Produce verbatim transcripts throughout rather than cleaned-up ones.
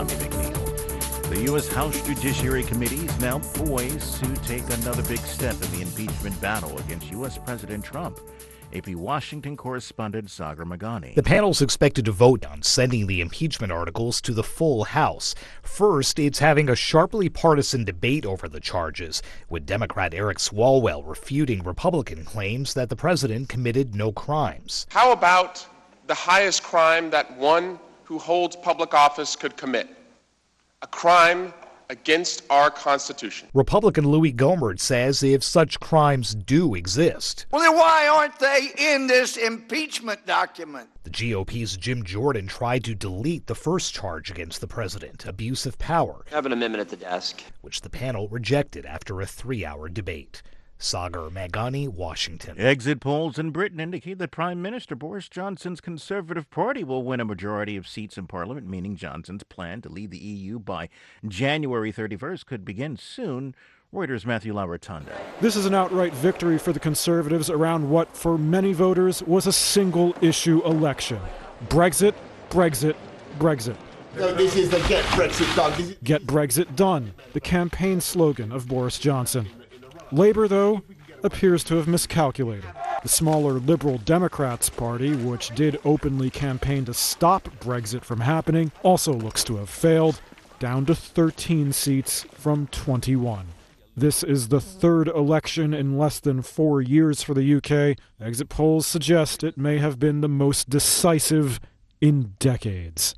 Tommy McNeil. The U S. House Judiciary Committee is now poised to take another big step in the impeachment battle against U S. President Trump. A P Washington correspondent Sagar Meghani. The panel's expected to vote on sending the impeachment articles to the full House. First, it's having a sharply partisan debate over the charges, with Democrat Eric Swalwell refuting Republican claims that the president committed no crimes. How about the highest crime that one who holds public office could commit? A crime against our Constitution. Republican Louis Gohmert says if such crimes do exist, well, then why aren't they in this impeachment document? The G O P's Jim Jordan tried to delete the first charge against the president, abuse of power. I have an amendment at the desk, which the panel rejected after a three-hour debate. Sagar Meghani, Washington. Exit polls in Britain indicate that Prime Minister Boris Johnson's Conservative Party will win a majority of seats in Parliament, meaning Johnson's plan to lead the E U by January thirty-first could begin soon. Reuters' Matthew Laurentanda. This is an outright victory for the Conservatives around what, for many voters, was a single-issue election. Brexit, Brexit, Brexit. So this is the Get Brexit Done. Get Brexit Done, the campaign slogan of Boris Johnson. Labour, though, appears to have miscalculated. The smaller Liberal Democrats Party, which did openly campaign to stop Brexit from happening, also looks to have failed, down to thirteen seats from twenty-one. This is the third election in less than four years for the U K. Exit polls suggest it may have been the most decisive in decades.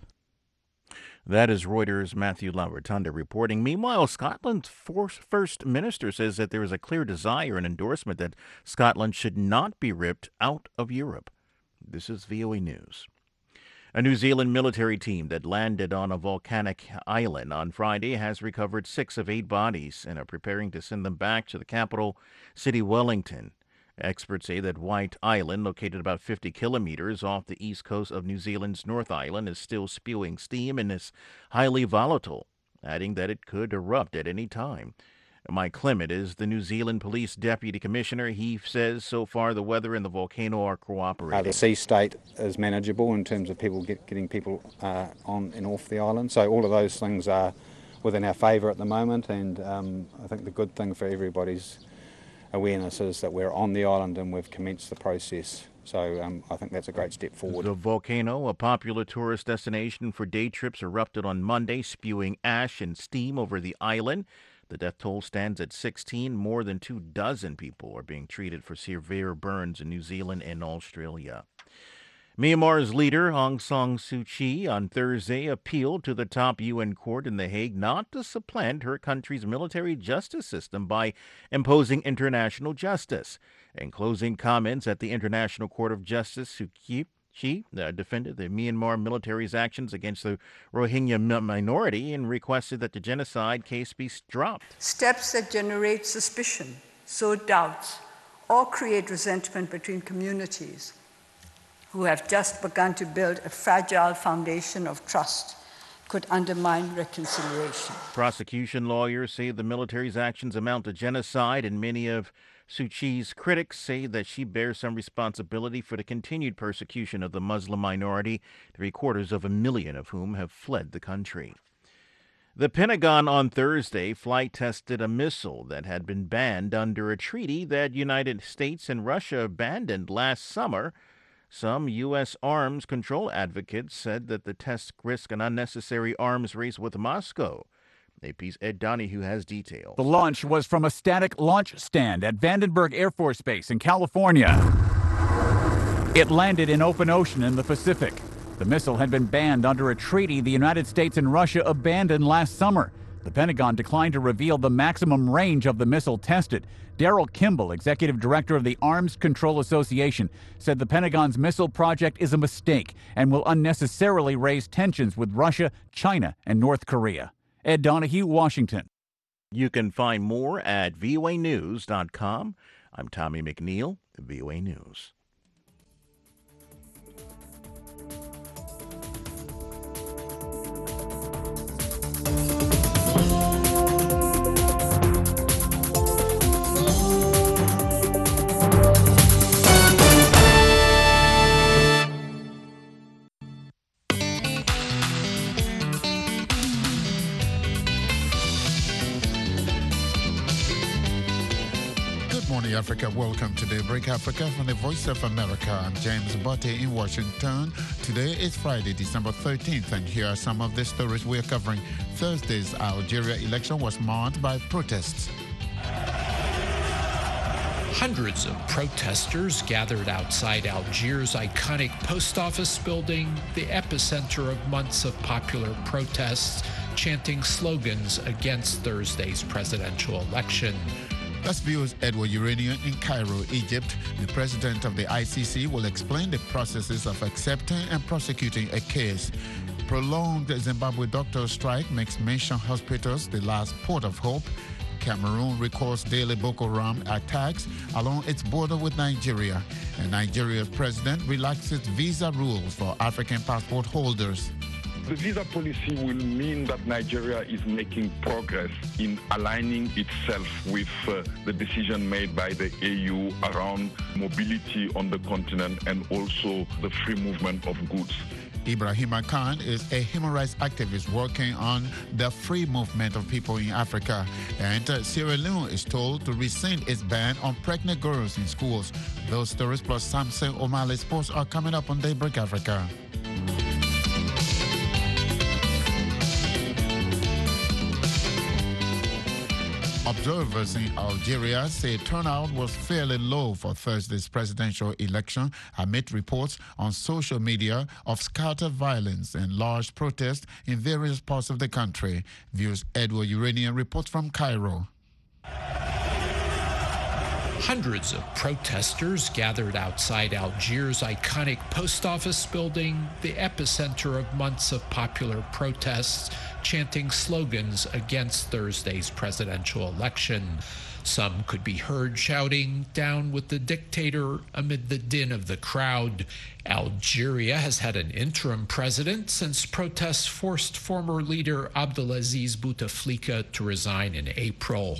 That is Reuters' Matthew Laurentanda reporting. Meanwhile, Scotland's First Minister says that there is a clear desire and endorsement that Scotland should not be ripped out of Europe. This is V O A News. A New Zealand military team that landed on a volcanic island on Friday has recovered six of eight bodies and are preparing to send them back to the capital city, Wellington. Experts say that White Island, located about fifty kilometers off the east coast of New Zealand's North Island, is still spewing steam and is highly volatile, adding that it could erupt at any time. Mike Clement is the New Zealand Police Deputy Commissioner. He says so far the weather and the volcano are cooperating. Uh, the sea state is manageable in terms of people get, getting people uh, on and off the island. So all of those things are within our favour at the moment, and um, I think the good thing for everybody's awareness is that we're on the island and we've commenced the process. So um, I think that's a great step forward. The volcano, a popular tourist destination for day trips, erupted on Monday, spewing ash and steam over the island. The death toll stands at sixteen. More than two dozen people are being treated for severe burns in New Zealand and Australia. Myanmar's leader, Aung San Suu Kyi, on Thursday appealed to the top U N court in The Hague not to supplant her country's military justice system by imposing international justice. In closing comments at the International Court of Justice, Suu Kyi She uh, defended the Myanmar military's actions against the Rohingya minority and requested that the genocide case be dropped. Steps that generate suspicion, sow doubts, or create resentment between communities who have just begun to build a fragile foundation of trust could undermine reconciliation. Prosecution lawyers say the military's actions amount to genocide, and many of Suu Kyi's critics say that she bears some responsibility for the continued persecution of the Muslim minority, three quarters of a million of whom have fled the country. The Pentagon on Thursday flight tested a missile that had been banned under a treaty that United States and Russia abandoned last summer. Some U S arms control advocates said that the test risked an unnecessary arms race with Moscow. A P's Ed Donahue has details. The launch was from a static launch stand at Vandenberg Air Force Base in California. It landed in open ocean in the Pacific. The missile had been banned under a treaty the United States and Russia abandoned last summer. The Pentagon declined to reveal the maximum range of the missile tested. Daryl Kimball, executive director of the Arms Control Association, said the Pentagon's missile project is a mistake and will unnecessarily raise tensions with Russia, China, and North Korea. Ed Donahue, Washington. You can find more at V O A news dot com. I'm Tommy McNeil, V O A News. Hi, Africa. Welcome to Daybreak Africa from the Voice of America. I'm James Botte in Washington. Today is Friday, December thirteenth, and here are some of the stories we're covering. Thursday's Algeria election was marred by protests. Hundreds of protesters gathered outside Algiers' iconic post office building, the epicenter of months of popular protests, chanting slogans against Thursday's presidential election. That's V O's Edward Urania in Cairo, Egypt. The president of the I C C will explain the processes of accepting and prosecuting a case. Prolonged Zimbabwe doctor strike makes mission hospitals the last port of hope. Cameroon records daily Boko Haram attacks along its border with Nigeria. And Nigeria's president relaxes visa rules for African passport holders. The visa policy will mean that Nigeria is making progress in aligning itself with uh, the decision made by the A U around mobility on the continent and also the free movement of goods. Ibrahima Khan is a human rights activist working on the free movement of people in Africa. And uh, Sierra Leone is told to rescind its ban on pregnant girls in schools. Those stories plus Samson O'Malley Sports are coming up on Daybreak Africa. Observers in Algeria say turnout was fairly low for Thursday's presidential election amid reports on social media of scattered violence and large protests in various parts of the country. Views Edward Urania reports from Cairo. Hundreds of protesters gathered outside Algiers' iconic post office building, the epicenter of months of popular protests, chanting slogans against Thursday's presidential election. Some could be heard shouting, "Down with the dictator," amid the din of the crowd. Algeria has had an interim president since protests forced former leader Abdelaziz Bouteflika to resign in April.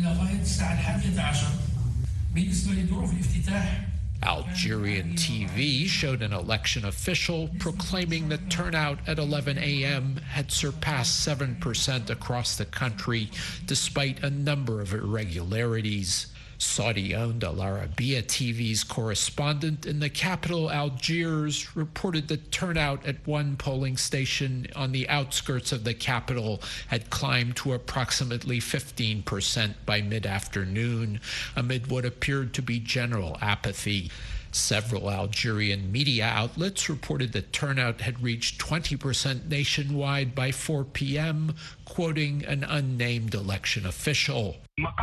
Algerian T V showed an election official proclaiming that turnout at eleven a m had surpassed seven percent across the country, despite a number of irregularities. Saudi-owned Al Arabiya T V's correspondent in the capital, Algiers, reported that turnout at one polling station on the outskirts of the capital had climbed to approximately fifteen percent by mid-afternoon, amid what appeared to be general apathy. Several Algerian media outlets reported that turnout had reached twenty percent nationwide by four p m, quoting an unnamed election official.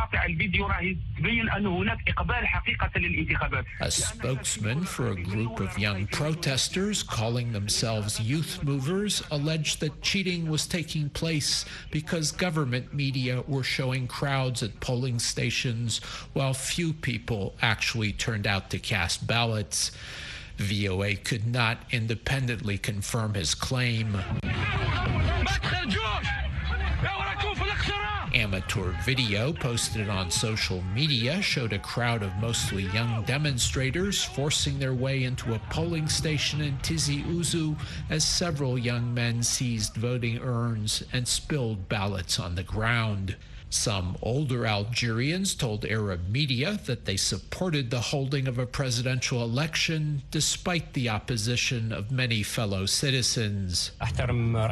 A spokesman for a group of young protesters calling themselves youth movers alleged that cheating was taking place because government media were showing crowds at polling stations while few people actually turned out to cast ballots. V O A could not independently confirm his claim. Amateur video posted on social media showed a crowd of mostly young demonstrators forcing their way into a polling station in Tizi Ouzou as several young men seized voting urns and spilled ballots on the ground. Some older Algerians told Arab media that they supported the holding of a presidential election despite the opposition of many fellow citizens. A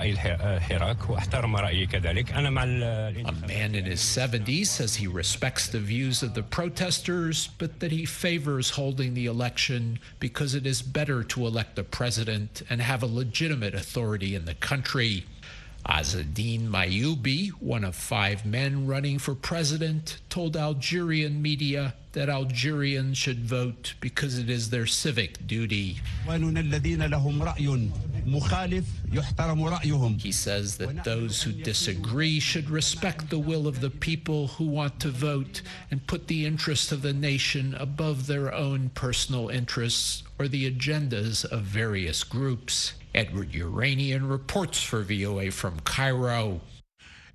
man in his seventies says he respects the views of the protesters, but that he favors holding the election because it is better to elect a president and have a legitimate authority in the country. Azzedine Mayoubi, one of five men running for president, told Algerian media that Algerians should vote because it is their civic duty. He says that those who disagree should respect the will of the people who want to vote and put the interests of the nation above their own personal interests or the agendas of various groups. Edward Uranian reports for V O A from Cairo.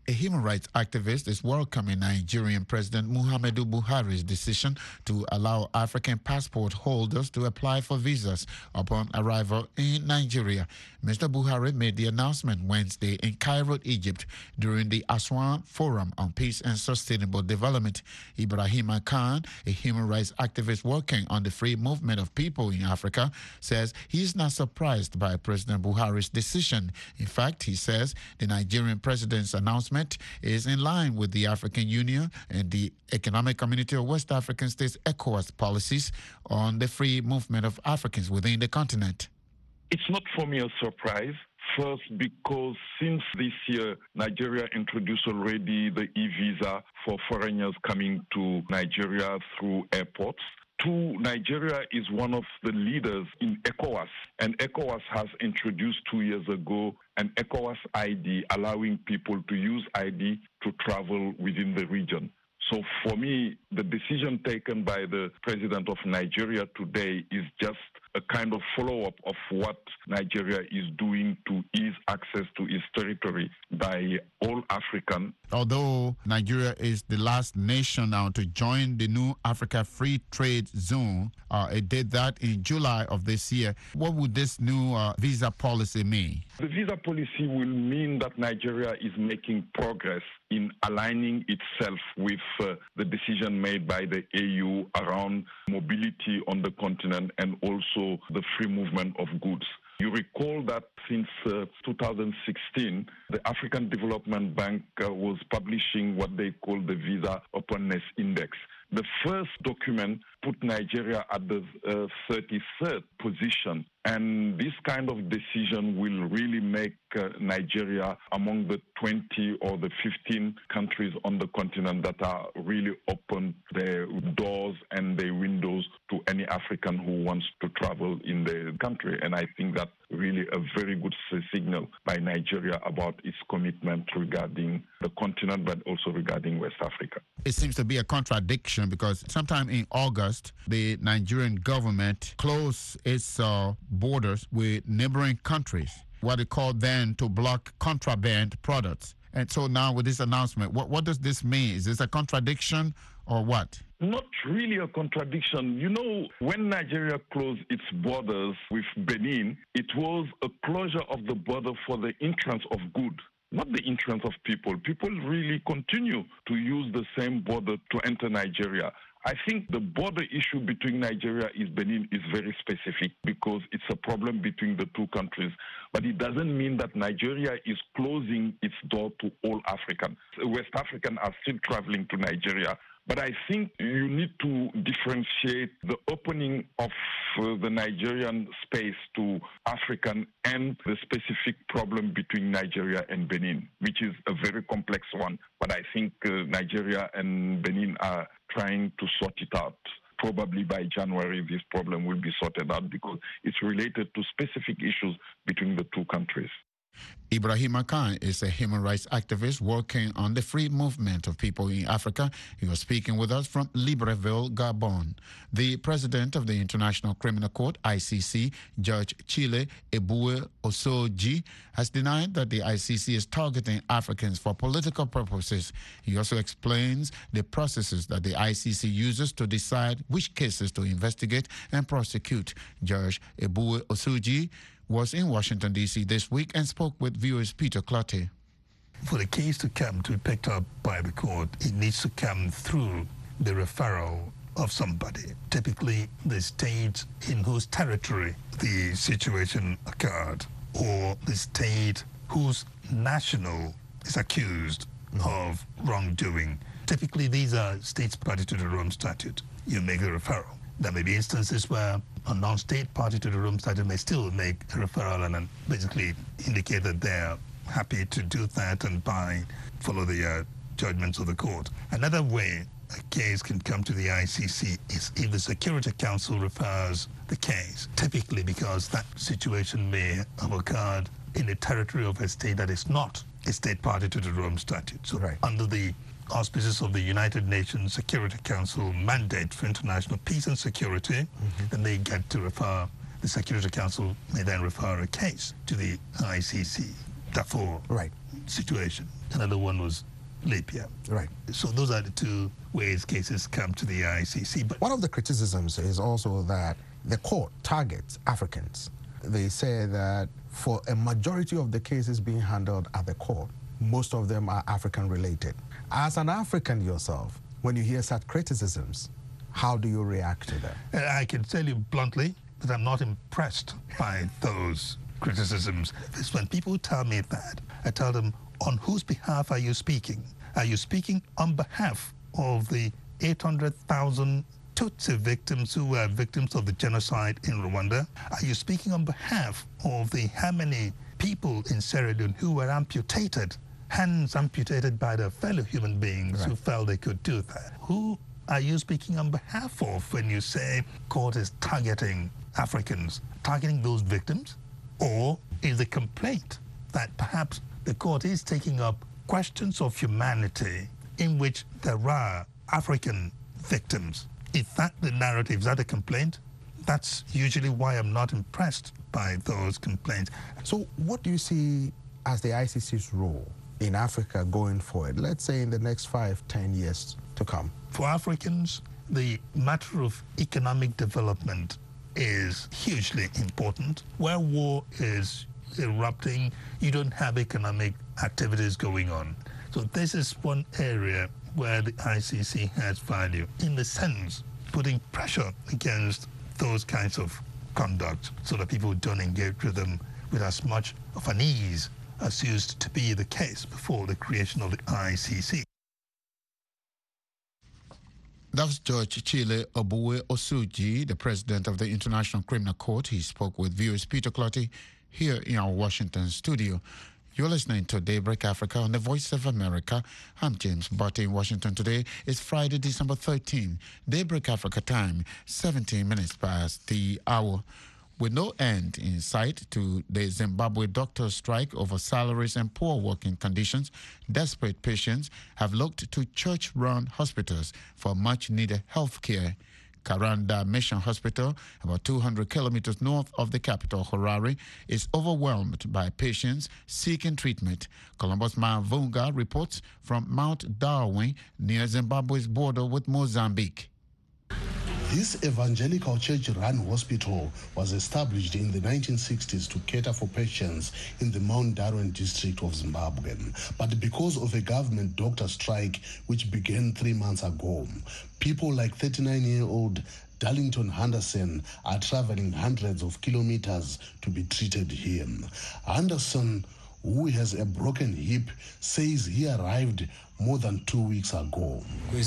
A human rights activist is welcoming Nigerian President Muhammadu Buhari's decision to allow African passport holders to apply for visas upon arrival in Nigeria. Mister Buhari made the announcement Wednesday in Cairo, Egypt, during the Aswan Forum on Peace and Sustainable Development. Ibrahima Khan, a human rights activist working on the free movement of people in Africa, says he is not surprised by President Buhari's decision. In fact, he says the Nigerian president's announcement is in line with the African Union and the Economic Community of West African States ECOWAS policies on the free movement of Africans within the continent. It's not for me a surprise. First, because since this year, Nigeria introduced already the e-visa for foreigners coming to Nigeria through airports. Two, Nigeria is one of the leaders in ECOWAS, and ECOWAS has introduced two years ago an ECOWAS I D, allowing people to use I D to travel within the region. So for me, the decision taken by the president of Nigeria today is just a kind of follow-up of what Nigeria is doing to ease access to its territory by all African. Although Nigeria is the last nation now to join the new Africa Free Trade Zone, uh, it did that in July of this year. What would this new uh, visa policy mean? The visa policy will mean that Nigeria is making progress in aligning itself with uh, the decision made by the A U around mobility on the continent and also the free movement of goods. You recall that since uh, two thousand sixteen, the African Development Bank uh, was publishing what they call the Visa Openness Index. The first document put Nigeria at the uh, thirty-third position. And this kind of decision will really make uh, Nigeria among the twenty or the fifteen countries on the continent that are really open their doors and their windows to any African who wants to travel in the country. And I think that's really a very good signal by Nigeria about its commitment regarding the continent, but also regarding West Africa. It seems to be a contradiction because sometime in August, the Nigerian government closed its uh, borders with neighboring countries, what they called then to block contraband products. And so now with this announcement, what, what does this mean? Is this a contradiction or what? Not really a contradiction. You know, when Nigeria closed its borders with Benin, it was a closure of the border for the entrance of goods, not the entrance of people. People really continue to use the same border to enter Nigeria. I think the border issue between Nigeria and Benin is very specific because it's a problem between the two countries. But it doesn't mean that Nigeria is closing its door to all Africans. West Africans are still traveling to Nigeria. But I think you need to differentiate the opening of uh, the Nigerian space to African and the specific problem between Nigeria and Benin, which is a very complex one. But I think uh, Nigeria and Benin are trying to sort it out. Probably by January, this problem will be sorted out because it's related to specific issues between the two countries. Ibrahima Khan is a human rights activist working on the free movement of people in Africa. He was speaking with us from Libreville, Gabon. The president of the International Criminal Court, I C C, Judge Chile Ebue Osoji, has denied that the I C C is targeting Africans for political purposes. He also explains the processes that the I C C uses to decide which cases to investigate and prosecute. Judge Ebue Osoji was in Washington, D C this week and spoke with viewers Peter Clottey. For the case to come to be picked up by the court, it needs to come through the referral of somebody, typically the state in whose territory the situation occurred, or the state whose national is accused of wrongdoing. Typically, these are states party to the Rome Statute. You make the referral. There may be instances where a non-state party to the Rome Statute may still make a referral and basically indicate that they're happy to do that and by follow the uh, judgments of the court. Another way a case can come to the I C C is if the Security Council refers the case, typically because that situation may have occurred in the territory of a state that is not a state party to the Rome Statute. So right. Under the auspices of the United Nations Security Council mandate for international peace and security, mm-hmm. then they get to refer, the Security Council may then refer a case to the I C C. Therefore, right. situation. Another one was leap year. Right. So those are the two ways cases come to the I C C. But one of the criticisms is also that the court targets Africans. They say that for a majority of the cases being handled at the court, most of them are African related. As an African yourself, when you hear such criticisms, how do you react to them? I can tell you bluntly that I'm not impressed by those criticisms. It's when people tell me that, I tell them, on whose behalf are you speaking? Are you speaking on behalf of the eight hundred thousand Tutsi victims who were victims of the genocide in Rwanda? Are you speaking on behalf of the how many people in Sierra Leone who were amputated, hands amputated by their fellow human beings right. who felt they could do that? Who are you speaking on behalf of when you say court is targeting Africans, targeting those victims? Or is the complaint that perhaps the court is taking up questions of humanity in which there are African victims? Is that the narrative? Is that a complaint? That's usually why I'm not impressed by those complaints. So what do you see as the I C C's role in Africa going forward, let's say in the next five, ten years to come? For Africans, the matter of economic development is hugely important. Where war is erupting, you don't have economic activities going on. So this is one area where the I C C has value, in the sense putting pressure against those kinds of conduct so that people don't engage with them with as much of an ease as used to be the case before the creation of the I C C. That's Judge Chile Obuwe Osuji, the president of the International Criminal Court. He spoke with viewers Peter Clotty here in our Washington studio. You're listening to Daybreak Africa on the Voice of America. I'm James Botte in Washington today. It's Friday, December thirteenth. Daybreak Africa time, seventeen minutes past the hour. With no end in sight to the Zimbabwe doctors' strike over salaries and poor working conditions, desperate patients have looked to church-run hospitals for much-needed health care. Karanda Mission Hospital, about two hundred kilometers north of the capital, Harare, is overwhelmed by patients seeking treatment. Columbus Mavunga reports from Mount Darwin near Zimbabwe's border with Mozambique. This evangelical church-run hospital was established in the nineteen sixties to cater for patients in the Mount Darwin district of Zimbabwe. But because of a government doctor strike which began three months ago, people like thirty-nine-year-old Darlington Henderson are traveling hundreds of kilometers to be treated here. Henderson, who has a broken hip, says he arrived more than two weeks ago.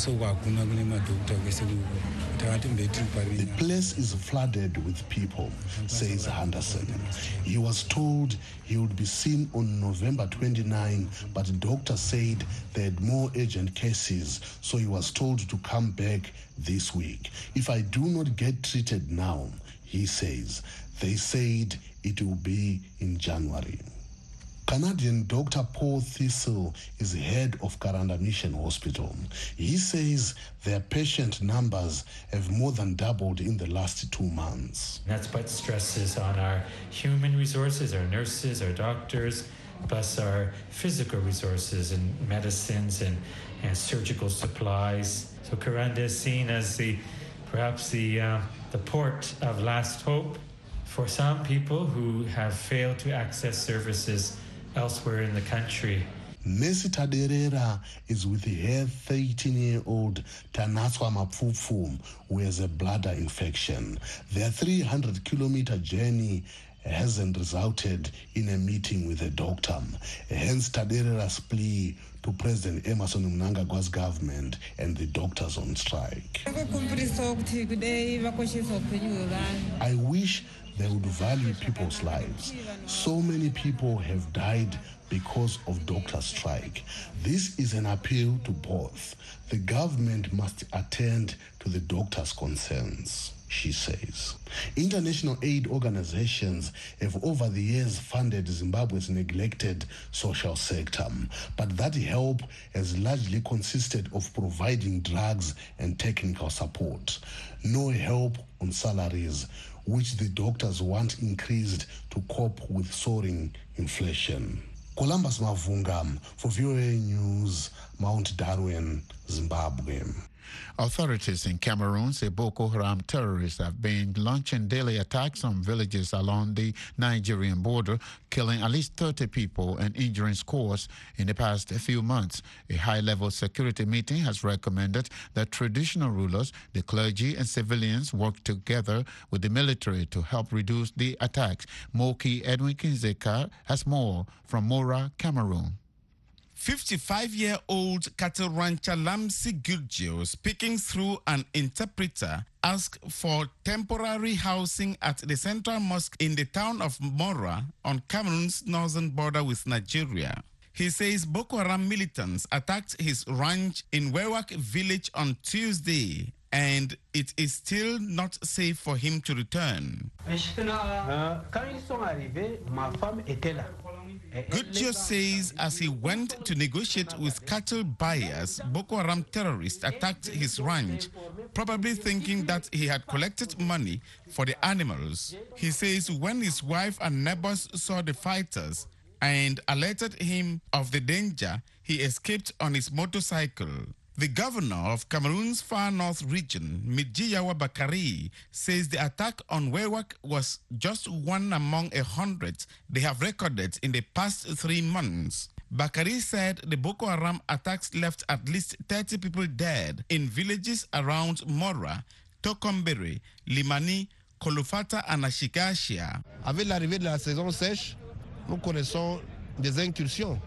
The place is flooded with people, says Henderson. He was told he would be seen on November twenty-ninth, but doctors said they had more urgent cases, so he was told to come back this week. If I do not get treated now, he says, they said it will be in January. Canadian Doctor Paul Thistle is head of Karanda Mission Hospital. He says their patient numbers have more than doubled in the last two months. That's what stresses on our human resources, our nurses, our doctors, plus our physical resources and medicines and, and surgical supplies. So Karanda is seen as the perhaps the, uh, the port of last hope for some people who have failed to access services elsewhere in the country. Mercy Taderera is with her thirteen-year-old Tanatswa Mapfufu, who has a bladder infection. Their three hundred kilometer journey hasn't resulted in a meeting with a doctor. Hence Taderera's plea to President Emmerson Mnangagwa's government and the doctors on strike. I wish they would value people's lives. So many people have died because of doctor strike. This is an appeal to both. The government must attend to the doctors' concerns, she says. International aid organizations have over the years funded Zimbabwe's neglected social sector, but that help has largely consisted of providing drugs and technical support. No help on salaries, which the doctors want increased to cope with soaring inflation. Columbus Mavunga for V O A News, Mount Darwin, Zimbabwe. Authorities in Cameroon say Boko Haram terrorists have been launching daily attacks on villages along the Nigerian border, killing at least thirty people and injuring scores in the past few months. A high-level security meeting has recommended that traditional rulers, the clergy and civilians work together with the military to help reduce the attacks. Moki Edwin Kinzeka has more from Mora, Cameroon. fifty-five-year-old cattle rancher Lamsi Gurgio, speaking through an interpreter, asked for temporary housing at the central mosque in the town of Mora on Cameroon's northern border with Nigeria. He says Boko Haram militants attacked his ranch in Wewak village on Tuesday, and it is still not safe for him to return. Gutjo says as he went to negotiate with cattle buyers, Boko Haram terrorists attacked his ranch, probably thinking that he had collected money for the animals. He says when his wife and neighbors saw the fighters and alerted him of the danger, he escaped on his motorcycle. The governor of Cameroon's far north region, Midjiyawa Bakari, says the attack on Wewak was just one among a hundred they have recorded in the past three months. Bakari said the Boko Haram attacks left at least thirty people dead in villages around Mora, Tokombere, Limani, Kolofata and Ashikashia. Avec l'arrivée de la saison sèche, nous connaissons des incursions.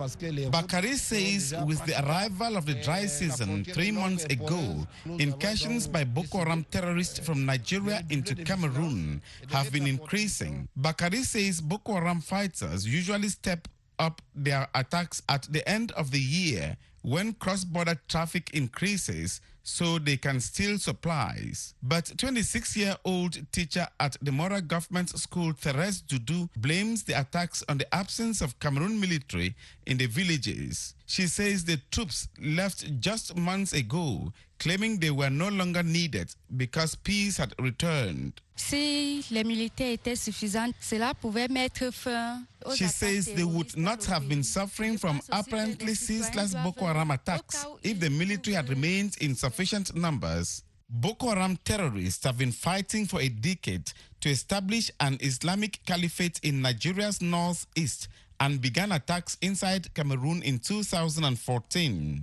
Bakari says with the arrival of the dry season three months ago, incursions by Boko Haram terrorists from Nigeria into Cameroon have been increasing. Bakari says Boko Haram fighters usually step up their attacks at the end of the year when cross-border traffic increases so they can steal supplies. But twenty-six-year-old teacher at the Mora Government School, Therese Dudu, blames the attacks on the absence of Cameroon military in the villages. She says the troops left just months ago, claiming they were no longer needed because peace had returned. Si les militaires étaient suffisants, cela pouvait mettre fin. She says they would not have been suffering from apparently ceaseless Boko Haram attacks if the military had remained in sufficient numbers. Boko Haram terrorists have been fighting for a decade to establish an Islamic caliphate in Nigeria's northeast and began attacks inside Cameroon in two thousand fourteen.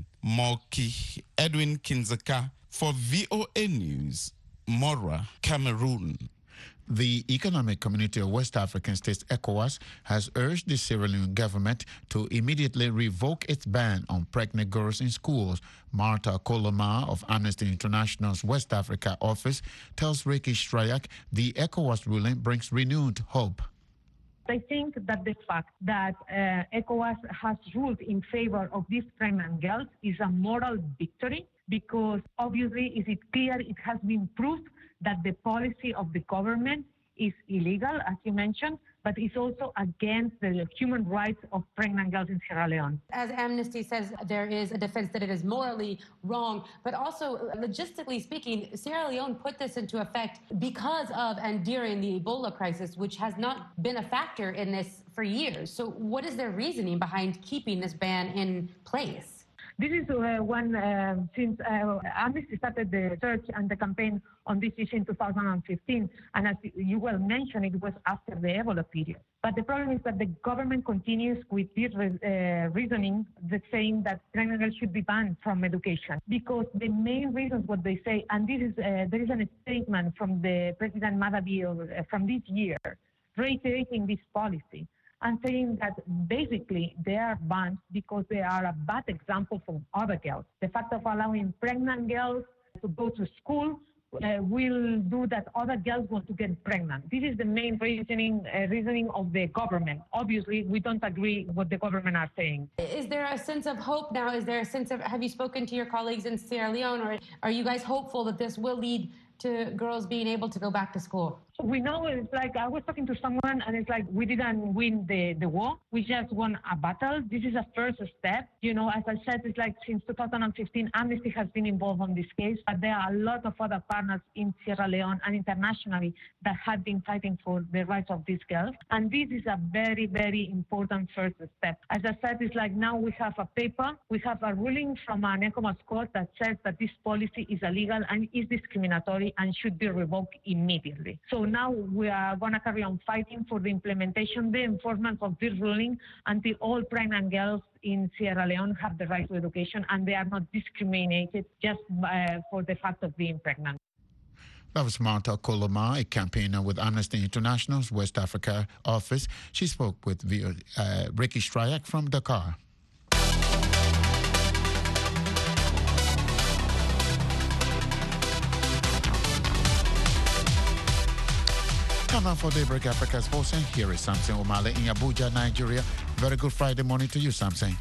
Moki Edwin Kinzeka for V O A News, Mora, Cameroon. The Economic Community of West African States, ECOWAS, has urged the Sierra Leone government to immediately revoke its ban on pregnant girls in schools. Martha Koloma of Amnesty International's West Africa office tells Ricky Strayak the ECOWAS ruling brings renewed hope. I think that the fact that uh, ECOWAS has ruled in favor of these pregnant girls is a moral victory, because obviously is it clear it has been proved that the policy of the government is illegal, as you mentioned, but it's also against the human rights of pregnant girls in Sierra Leone. As Amnesty says, there is a defense that it is morally wrong, but also logistically speaking, Sierra Leone put this into effect because of and during the Ebola crisis, which has not been a factor in this for years. So what is their reasoning behind keeping this ban in place? This is uh, one, uh, since uh, Amnesty started the search and the campaign on this issue in two thousand fifteen, and as you well mentioned, it was after the Ebola period. But the problem is that the government continues with this uh, reasoning, that saying that pregnant girls should be banned from education, because the main reasons what they say, and this is uh, there is a statement from the President Madabi uh, from this year, reiterating this policy, and saying that basically they are banned because they are a bad example for other girls. The fact of allowing pregnant girls to go to school uh, will do that other girls want to get pregnant. This is the main reasoning uh, reasoning of the government. Obviously, we don't agree with what the government are saying. Is there a sense of hope now? Is there a sense of, have you spoken to your colleagues in Sierra Leone, or are you guys hopeful that this will lead to girls being able to go back to school? We know it's like, I was talking to someone and it's like, we didn't win the, the war. We just won a battle. This is a first step. You know, as I said, it's like since two thousand fifteen, Amnesty has been involved on this case, but there are a lot of other partners in Sierra Leone and internationally that have been fighting for the rights of these girls. And this is a very, very important first step. As I said, it's like now we have a paper, we have a ruling from an ECOWAS court that says that this policy is illegal and is discriminatory and should be revoked immediately. So now we are going to carry on fighting for the implementation, the enforcement of this ruling until all pregnant girls in Sierra Leone have the right to education and they are not discriminated just uh, for the fact of being pregnant. That was Marta Koloma, a campaigner with Amnesty International's West Africa office. She spoke with uh, Ricky Stryak from Dakar. Time now for Daybreak Africa Sports, and here is Samson Omale in Abuja, Nigeria. Very good Friday morning to you, Samson.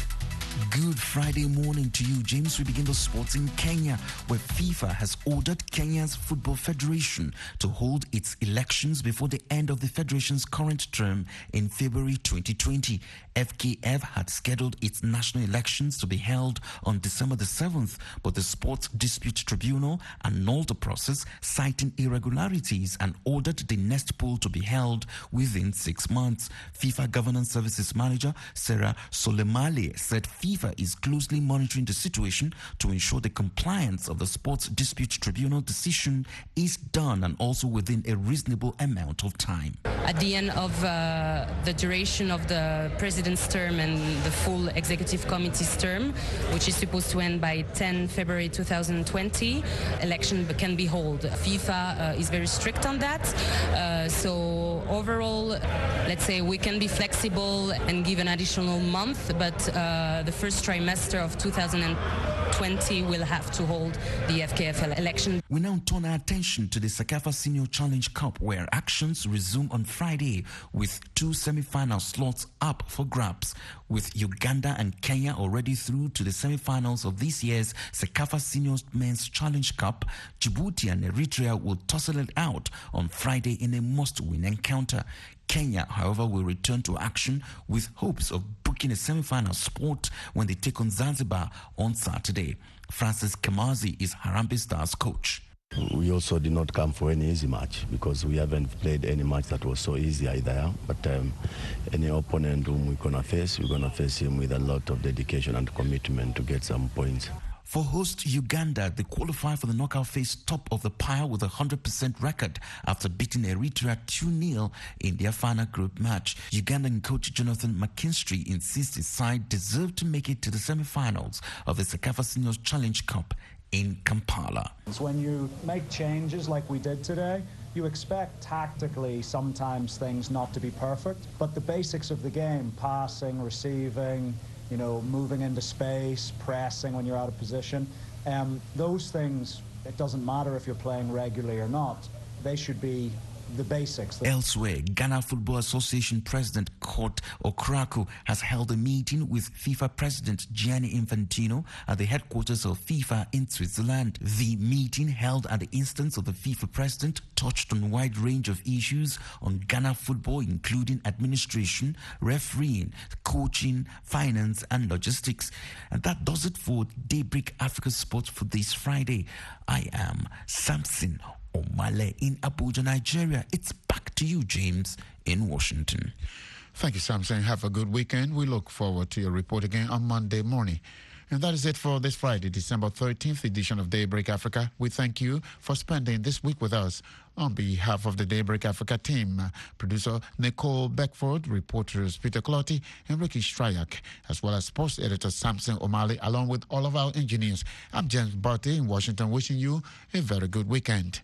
Good Friday morning to you, James. We begin the sports in Kenya, where FIFA has ordered Kenya's Football Federation to hold its elections before the end of the federation's current term in February twenty twenty. F K F had scheduled its national elections to be held on December the seventh, but the Sports Dispute Tribunal annulled the process, citing irregularities, and ordered the next poll to be held within six months. FIFA Governance Services Manager Sarah Solemale said FIFA is closely monitoring the situation to ensure the compliance of the Sports Dispute Tribunal decision is done, and also within a reasonable amount of time. At the end of uh, the duration of the president's term and the full executive committee's term, which is supposed to end by tenth February two thousand twenty, election can be held. FIFA uh, is very strict on that. Uh, so overall, let's say we can be flexible and give an additional month, but uh, the first trimester of two thousand twenty will have to hold the F K F election. We now turn our attention to the CECAFA Senior Challenge Cup, where actions resume on Friday with two semi-final slots up for grabs. With Uganda and Kenya already through to the semi-finals of this year's CECAFA Senior Men's Challenge Cup, Djibouti and Eritrea will tussle it out on Friday in a must-win encounter. Kenya, however, will return to action with hopes of booking a semi-final spot when they take on Zanzibar on Saturday. Francis Kamazi is Harambee Stars coach. We also did not come for any easy match because we haven't played any match that was so easy either. But um, any opponent whom we're going to face, we're going to face him with a lot of dedication and commitment to get some points. For host Uganda, they qualify for the knockout phase top of the pile with a one hundred percent record after beating Eritrea two nil in their final group match. Ugandan coach Jonathan McKinstry insists his side deserved to make it to the semi-finals of the CECAFA Seniors Challenge Cup in Kampala. When you make changes like we did today, you expect tactically sometimes things not to be perfect, but the basics of the game, passing, receiving, you know, moving into space, pressing when you're out of position, um, those things, it doesn't matter if you're playing regularly or not, they should be the basics. Elsewhere, Ghana Football Association President Kurt Okraku has held a meeting with FIFA President Gianni Infantino at the headquarters of FIFA in Switzerland. The meeting, held at the instance of the FIFA President, touched on a wide range of issues on Ghana football, including administration, refereeing, coaching, finance, and logistics. And that does it for Daybreak Africa Sports for this Friday. I am Samson Omale in Abuja, Nigeria. It's back to you, James, in Washington. Thank you, Samson. Have a good weekend. We look forward to your report again on Monday morning. And that is it for this Friday, December thirteenth edition of Daybreak Africa. We thank you for spending this week with us. On behalf of the Daybreak Africa team, producer Nicole Beckford, reporters Peter Clotty and Ricky Stryak, as well as sports editor Samson Omale, along with all of our engineers. I'm James Barty in Washington, wishing you a very good weekend.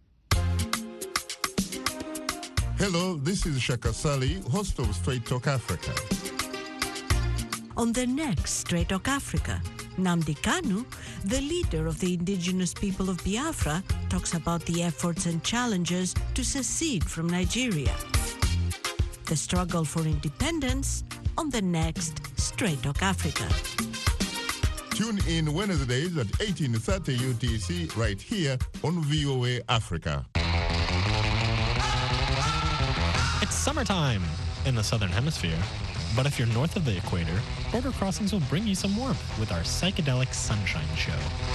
Hello, this is Shaka Sali, host of Straight Talk Africa. On the next Straight Talk Africa, Nnamdi Kanu, the leader of the indigenous people of Biafra, talks about the efforts and challenges to secede from Nigeria. The struggle for independence on the next Straight Talk Africa. Tune in Wednesdays at eighteen thirty U T C right here on V O A Africa. It's summertime in the Southern Hemisphere, but if you're north of the equator, Border Crossings will bring you some warmth with our psychedelic sunshine show.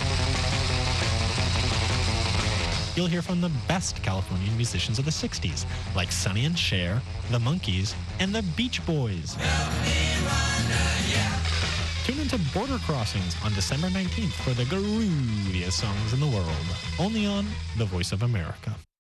You'll hear from the best Californian musicians of the sixties, like Sonny and Cher, the Monkees, and the Beach Boys. Tune into Border Crossings on December nineteenth for the grooviest songs in the world, only on The Voice of America.